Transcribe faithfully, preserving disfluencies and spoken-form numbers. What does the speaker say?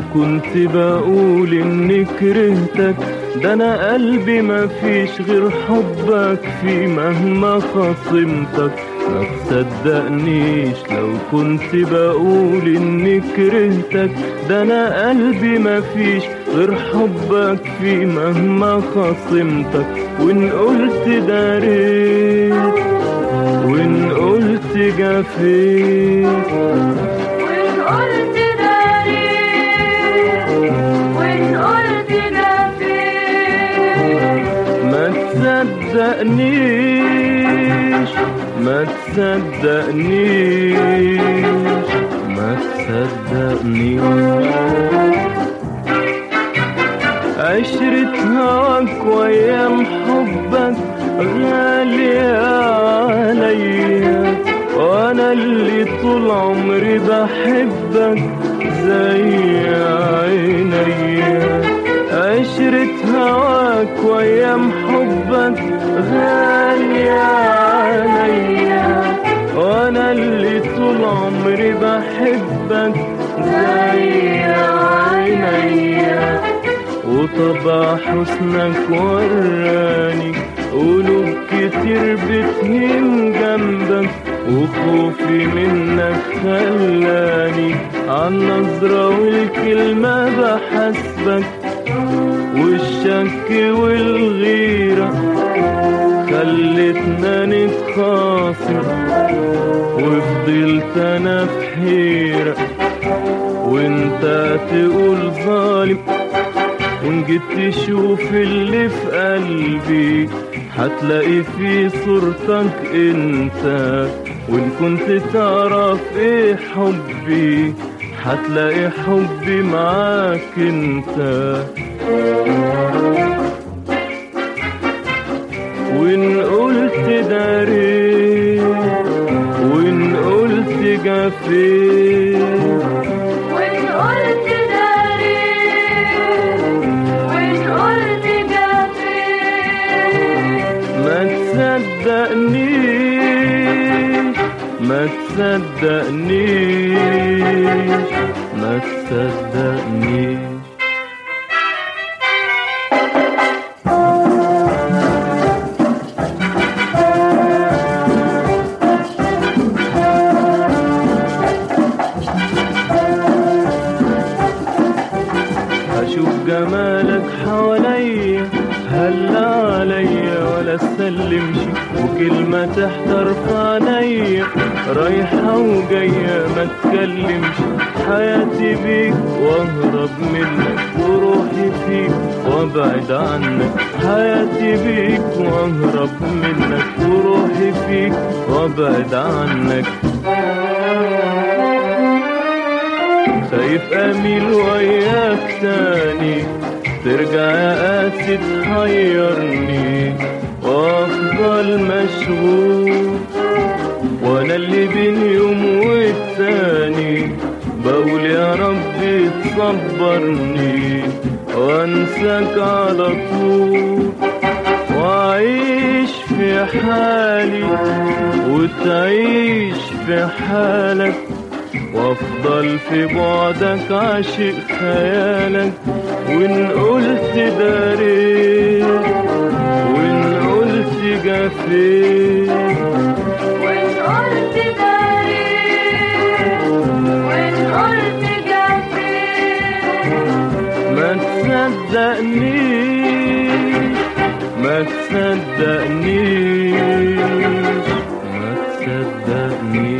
كنت بقول اني كرهتك، ده انا قلبي مفيش غير حبك فيه مهما خصمتك. ما تصدقنيش لو كنت بقول اني كرهتك، ده انا قلبي مفيش غير حبك فيه مهما خصمتك. وان قلت داريت وان قلت جفيت، وإن قلت داريت وإن قلت جفيت، ما تصدقنيش ما تصدقنيش ما تصدقنيش. عشرة هواك وايام حبك غالية عليا، وانا اللي طول عمري بحبك زي عينيا. عشرة هواك وايام حبك غالية عليا، وانا اللي طول عمري بحبك زي عينيا. وطبع حسنك وراني قلوب كتير بتهين جنبك، وخوفي منك خلاني عالنظرة والكلمة بحسبك. والشك والغيرة خلتنا نتخاصم، وفضلت انا في حيرة وانت تقول ظالم. وان جيت تشوف اللي في قلبي هتلاقي في صورتك انت، وان كنت تعرف ايه حبي هتلاقي حبي معاك انت. وان قلت داريت وان قلت جفيت، وإن قلت داريت وإن قلت جفيت، ما تصدقنيش ما تصدقنيش ما تصدقنيش. اشوف جمالك حواليا هلا عليا ولا اسلمش، وكلمة تحتر في عينيا رايحة وجاية ما تكلمش. حياتي بيك واهرب منك وروحي فيك وابعد عنك. حياتي بيك واهرب منك وروحي فيك وابعد عنك. خايف اميل وياك تاني ترجع يا قاسي تحيرني وافضل مشغول، وانا اللي بين يوم والتاني بقول يا ربي تصبرني وانساك على طول. واعيش في حالي وتعيش في حالك، وافضل في بعدك عاشق خيالك. وان قلت داريت وان قلت جفيت، وإن قلت داريت وإن قلت جفيت، ما تصدقنيش ما تصدقنيش ما تصدقنيش.